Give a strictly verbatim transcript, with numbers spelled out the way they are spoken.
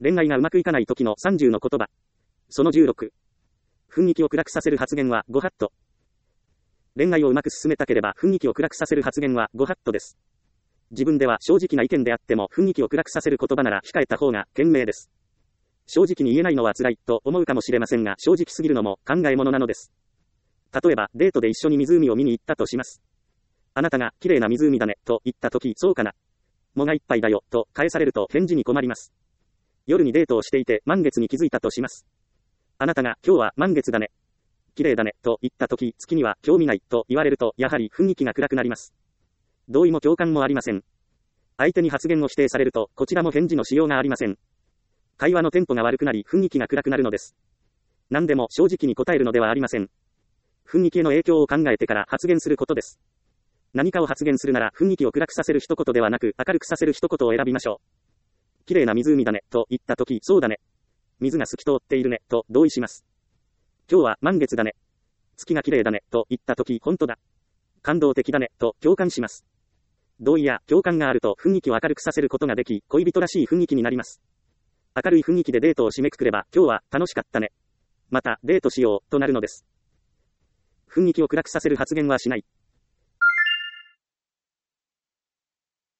恋愛がうまくいかない時のさんじゅうの言葉。そのじゅうろく。雰囲気を暗くさせる発言はごハット。恋愛をうまく進めたければ雰囲気を暗くさせる発言はごハットです。自分では正直な意見であっても雰囲気を暗くさせる言葉なら控えた方が賢明です。正直に言えないのは辛いと思うかもしれませんが、正直すぎるのも考えものなのです。例えばデートで一緒に湖を見に行ったとします。あなたが綺麗な湖だねと言ったとき、そうかな。藻がいっぱいだよと返されると返事に困ります。夜にデートをしていて満月に気づいたとします。あなたが今日は満月だね。綺麗だねと言ったとき、月には興味ないと言われるとやはり雰囲気が暗くなります。同意も共感もありません。相手に発言を否定されるとこちらも返事のしようがありません。会話のテンポが悪くなり雰囲気が暗くなるのです。何でも正直に答えるのではありません。雰囲気への影響を考えてから発言することです。何かを発言するなら雰囲気を暗くさせる一言ではなく明るくさせる一言を選びましょう。綺麗な湖だねと言ったとき、そうだね。水が透き通っているねと同意します。今日は満月だね。月が綺麗だねと言ったとき、本当だ。感動的だねと共感します。同意や共感があると雰囲気を明るくさせることができ、恋人らしい雰囲気になります。明るい雰囲気でデートを締めくくれば、今日は楽しかったね。またデートしようとなるのです。雰囲気を暗くさせる発言はしない。